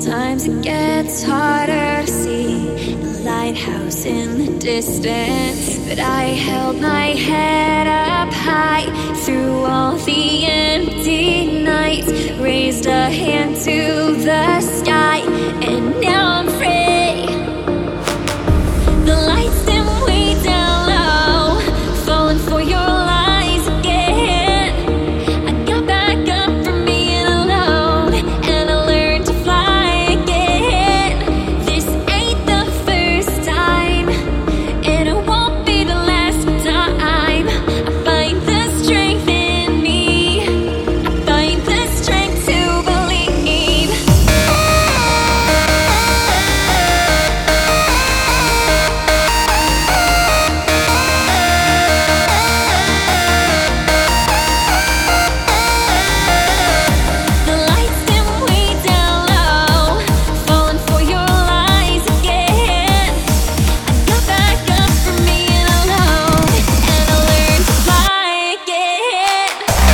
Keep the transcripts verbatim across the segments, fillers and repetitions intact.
Sometimes it gets harder to see the lighthouse in the distance, but I held my head up high through all the empty nights, raised a hand to the sky, and now I'm free. The lights dim way down low, falling for your lies again. I got back up from being alone, and I learned to fly again. This ain't the first time, and it won't be the last time. I find the strength in me, I find the strength to believe. The lights dim way down low, falling for your lies again. I got back up from being alone, and I learned to fly again.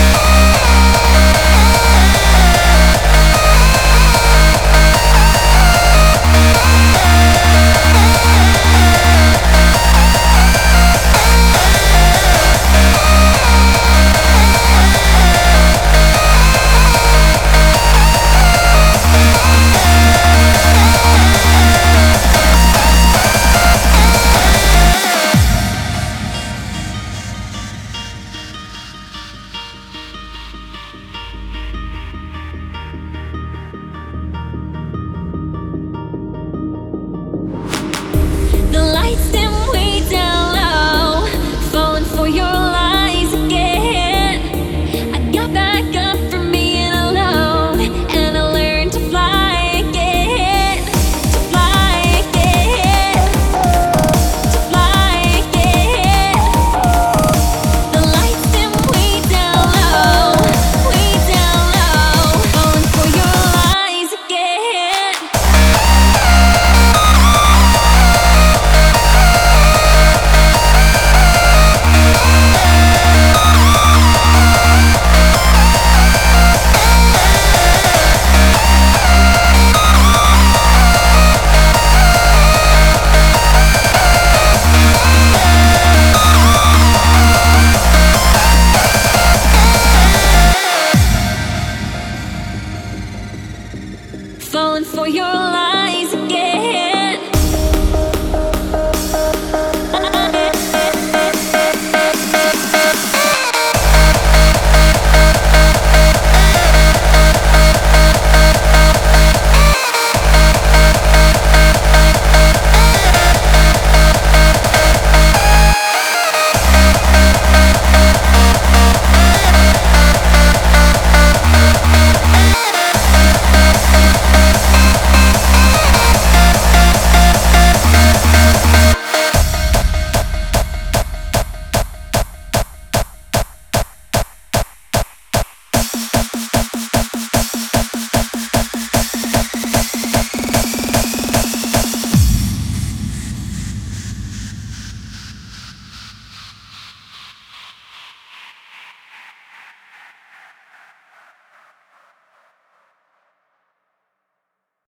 The lights dim way down low, falling for your lies again. I got back up from being alone, and I learned to fly again, to fly again, to fly again. The lights dim way down low, way down low, falling for your lies again. Falling for your lies.